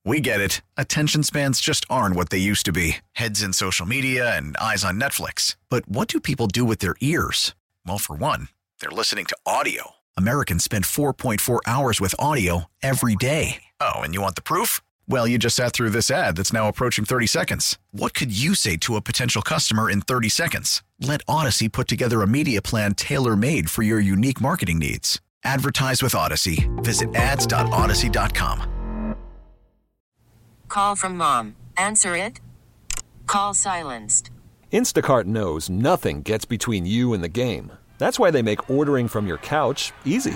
We get it. Attention spans just aren't what they used to be. Heads in social media and eyes on Netflix. But what do people do with their ears? Well, for one, they're listening to audio. Americans spend 4.4 hours with audio every day. Oh, and you want the proof? Well, you just sat through this ad that's now approaching 30 seconds. What could you say to a potential customer in 30 seconds? Let Odyssey put together a media plan tailor-made for your unique marketing needs. Advertise with Odyssey. Visit ads.odyssey.com. Call from mom. Answer it. Call silenced. Instacart knows nothing gets between you and the game. That's why they make ordering from your couch easy.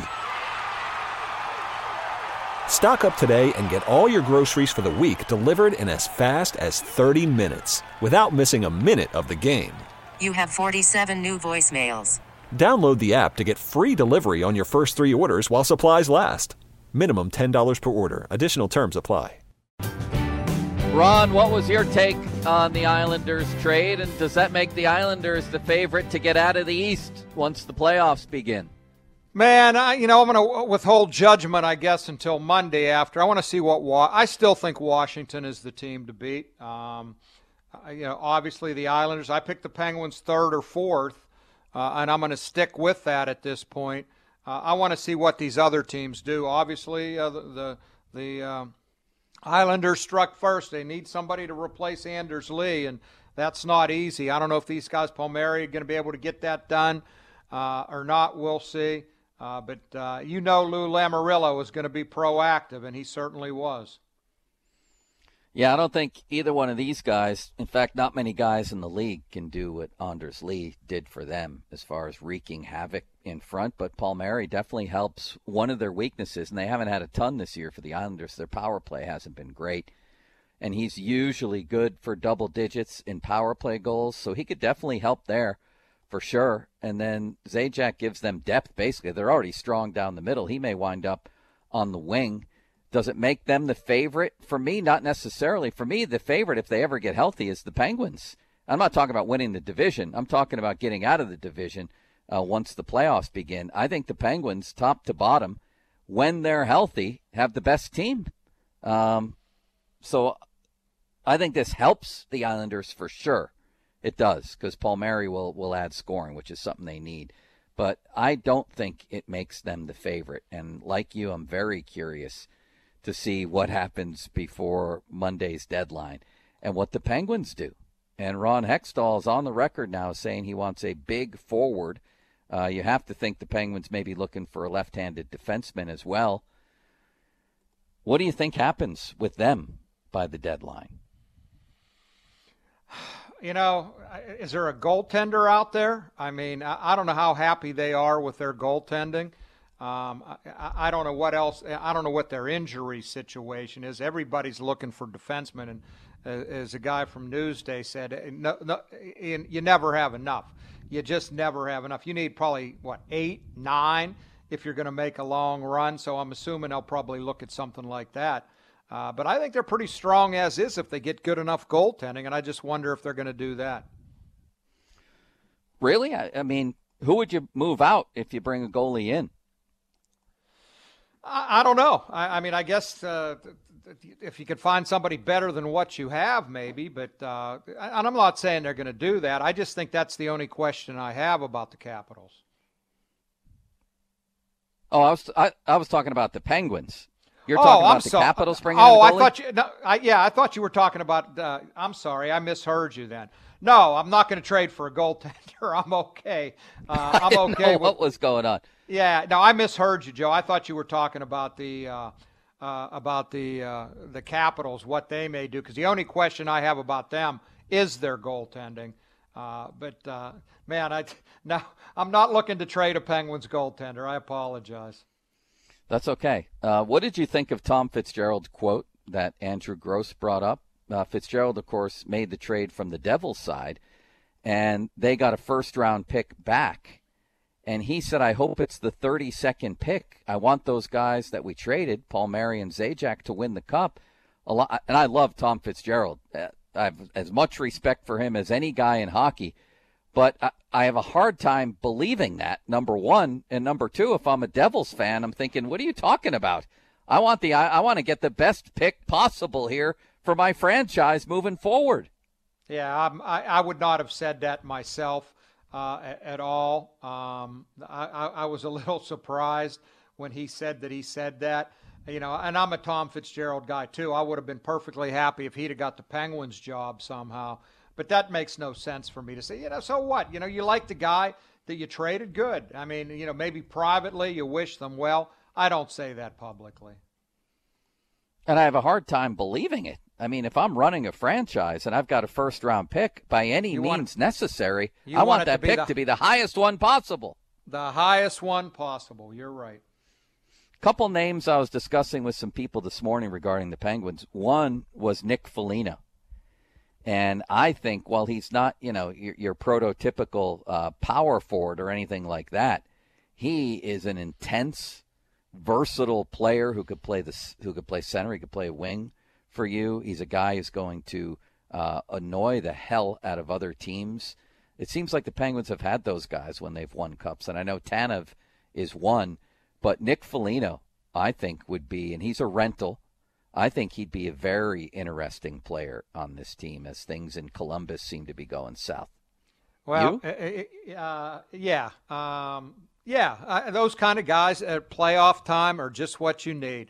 Stock up today and get all your groceries for the week delivered in as fast as 30 minutes without missing a minute of the game. You have 47 new voicemails. Download the app to get free delivery on your first 3 orders while supplies last. Minimum $10 per order. Additional terms apply. Ron, what was your take on the Islanders trade, and does that make the Islanders the favorite to get out of the East once the playoffs begin? Man, I'm going to withhold judgment, I guess, until Monday after. I want to see I still think Washington is the team to beat. Obviously the Islanders, I picked the Penguins third or fourth, and I'm going to stick with that at this point. I want to see what these other teams do. Obviously, the Islanders struck first. They need somebody to replace Anders Lee, and that's not easy. I don't know if these guys, Palmieri, are going to be able to get that done or not. We'll see. But Lou Lamoriello is going to be proactive, and he certainly was. Yeah, I don't think either one of these guys, in fact, not many guys in the league can do what Anders Lee did for them as far as wreaking havoc in front. But Palmieri definitely helps one of their weaknesses, and they haven't had a ton this year for the Islanders. Their power play hasn't been great, and he's usually good for double digits in power play goals, so he could definitely help there for sure. And then Zajac gives them depth, basically. They're already strong down the middle. He may wind up on the wing. Does it make them the favorite? For me, not necessarily. For me, the favorite, if they ever get healthy, is the Penguins. I'm not talking about winning the division. I'm talking about getting out of the division once the playoffs begin. I think the Penguins, top to bottom, when they're healthy, have the best team. So I think this helps the Islanders for sure. It does, because Palmieri will add scoring, which is something they need. But I don't think it makes them the favorite. And like you, I'm very curious to see what happens before Monday's deadline and what the Penguins do. And Ron Hextall is on the record now saying he wants a big forward. You have to think the Penguins may be looking for a left-handed defenseman as well. What do you think happens with them by the deadline? Is there a goaltender out there? I mean, I don't know how happy they are with their goaltending. I don't know what else. I don't know what their injury situation is. Everybody's looking for defensemen, and as a guy from Newsday said, you never have enough. You just never have enough. You need probably, 8, 9 if you're going to make a long run. So I'm assuming they'll probably look at something like that. But I think they're pretty strong as is if they get good enough goaltending, and I just wonder if they're going to do that. Really? I mean, who would you move out if you bring a goalie in? I don't know. I mean, I guess if you could find somebody better than what you have, maybe. But and I'm not saying they're going to do that. I just think that's the only question I have about the Capitals. Oh, I was talking about the Penguins. You're talking about the Capitals bringing in a goalie? I thought you were talking about I'm sorry, I misheard you then. No, I'm not going to trade for a goaltender. I'm okay. I didn't know what was going on. Yeah, no, I misheard you, Joe. I thought you were talking about the Capitals, what they may do, because the only question I have about them is their goaltending. Man, I'm not looking to trade a Penguins goaltender. I apologize. That's okay. What did you think of Tom Fitzgerald's quote that Andrew Gross brought up? Fitzgerald, of course, made the trade from the Devils' side, and they got a first-round pick back. And he said, I hope it's the 32nd pick. I want those guys that we traded, Palmieri and Zajac, to win the Cup. And I love Tom Fitzgerald. I have as much respect for him as any guy in hockey. But I have a hard time believing that, number one. And number two, if I'm a Devils fan, I'm thinking, what are you talking about? I want to get the best pick possible here for my franchise moving forward. Yeah, I would not have said that myself at all. I was a little surprised when he said that. And I'm a Tom Fitzgerald guy too. I would have been perfectly happy if he'd have got the Penguins job somehow. But that makes no sense for me to say, so what? You like the guy that you traded, good. I mean, maybe privately you wish them well. I don't say that publicly. And I have a hard time believing it. I mean, if I'm running a franchise and I've got a first-round pick by any means necessary, I want that pick to be the highest one possible. The highest one possible. You're right. Couple names I was discussing with some people this morning regarding the Penguins. One was Nick Foligno. And I think, while he's not, your prototypical power forward or anything like that, he is an intense, versatile player who could play center, he could play wing for you. He's a guy who's going to annoy the hell out of other teams. It seems like the Penguins have had those guys when they've won cups, and I know Tanev is one, but Nick Foligno, I think, would be, and he's a rental, I think he'd be a very interesting player on this team as things in Columbus seem to be going south. Well, yeah. Those kind of guys at playoff time are just what you need.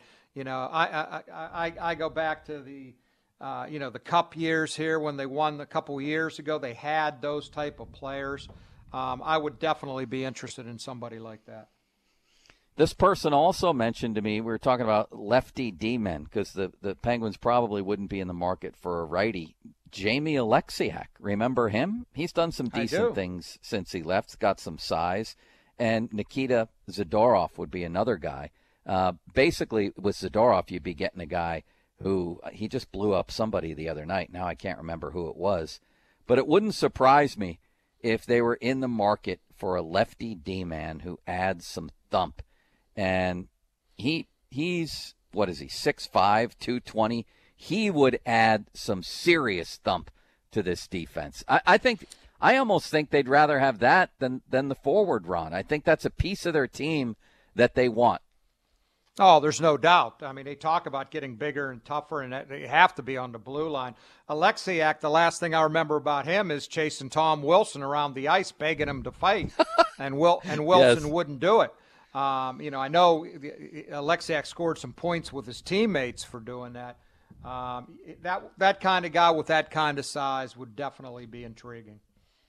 I go back to the Cup years here when they won a couple years ago. They had those type of players. I would definitely be interested in somebody like that. This person also mentioned to me, we were talking about lefty D-men, because the Penguins probably wouldn't be in the market for a righty. Jamie Alexiak, remember him? He's done some decent things since he left, got some size. And Nikita Zadorov would be another guy. Basically, with Zadorov, you'd be getting a guy who he just blew up somebody the other night. Now I can't remember who it was. But it wouldn't surprise me if they were in the market for a lefty D-man who adds some thump. And he's, what is he, 6'5", 220. He would add some serious thump to this defense. I almost think they'd rather have that than the forward, Ron. I think that's a piece of their team that they want. Oh, there's no doubt. I mean, they talk about getting bigger and tougher, and they have to be on the blue line. Alexiak, the last thing I remember about him is chasing Tom Wilson around the ice, begging him to fight, and Wilson yes. wouldn't do it. I know Alexiak scored some points with his teammates for doing that. That kind of guy with that kind of size would definitely be intriguing.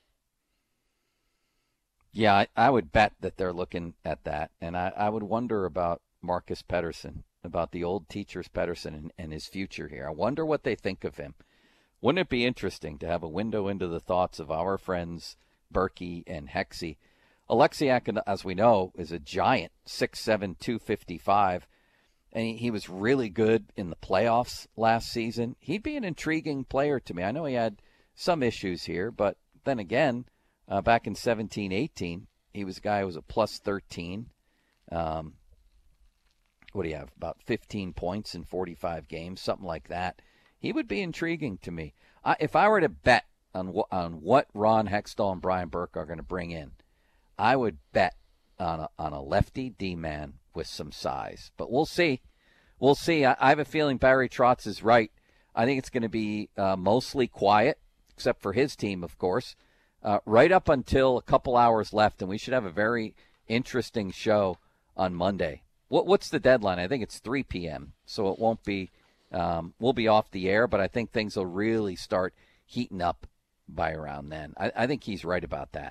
Yeah, I would bet that they're looking at that, and I would wonder about Marcus Pettersson, about the old teacher's Pettersson and his future here. I wonder what they think of him. Wouldn't it be interesting to have a window into the thoughts of our friends Berkey and Hexie? Alexiak, as we know, is a giant, 6'7", 255, and he was really good in the playoffs last season. He'd be an intriguing player to me. I know he had some issues here, but then again, back in 17-18, he was a guy who was a plus 13. What do you have, about 15 points in 45 games, something like that. He would be intriguing to me. If I were to bet on what Ron Hextall and Brian Burke are going to bring in, I would bet on a lefty D-man with some size. But we'll see. We'll see. I have a feeling Barry Trotz is right. I think it's going to be mostly quiet, except for his team, of course, right up until a couple hours left, and we should have a very interesting show on Monday. What's the deadline? I think it's 3 p.m., so it won't be we'll be off the air, but I think things will really start heating up by around then. I think he's right about that.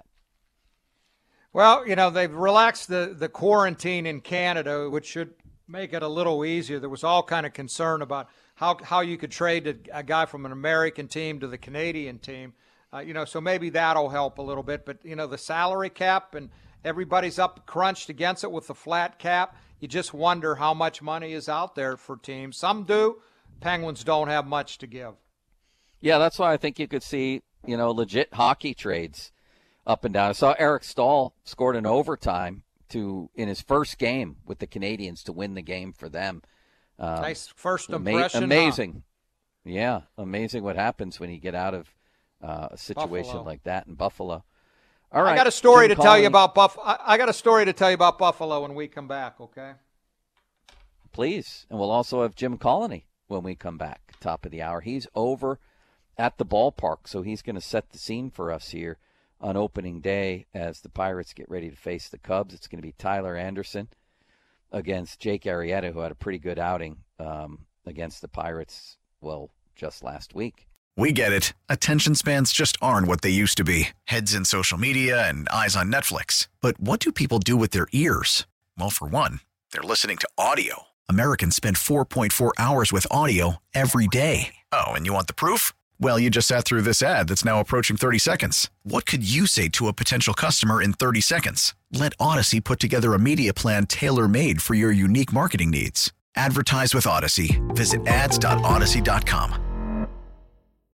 Well, they've relaxed the quarantine in Canada, which should make it a little easier. There was all kind of concern about how you could trade a guy from an American team to the Canadian team. So maybe that'll help a little bit. But, the salary cap, and everybody's up crunched against it with the flat cap. You just wonder how much money is out there for teams. Some do. Penguins don't have much to give. Yeah, that's why I think you could see, legit hockey trades up and down. I saw Eric Stahl scored an overtime in his first game with the Canadians to win the game for them. Nice first impression. Amazing. Huh? Yeah, amazing what happens when you get out of a situation Buffalo. like that in Buffalo. All right. I got a story to tell you about Buffalo. I got a story to tell you about Buffalo when we come back, okay? please. And we'll also have Jim Colony when we come back, top of the hour. He's over at the ballpark, so he's going to set the scene for us here on opening day as the Pirates get ready to face the Cubs. It's going to be Tyler Anderson against Jake Arrieta, who had a pretty good outing against the Pirates, well, just last week. We get it. Attention spans just aren't what they used to be. Heads in social media and eyes on Netflix. But what do people do with their ears? Well, for one, they're listening to audio. Americans spend 4.4 hours with audio every day. Oh, and you want the proof? Well, you just sat through this ad that's now approaching 30 seconds. What could you say to a potential customer in 30 seconds? Let Odyssey put together a media plan tailor-made for your unique marketing needs. Advertise with Odyssey. Visit ads.odyssey.com.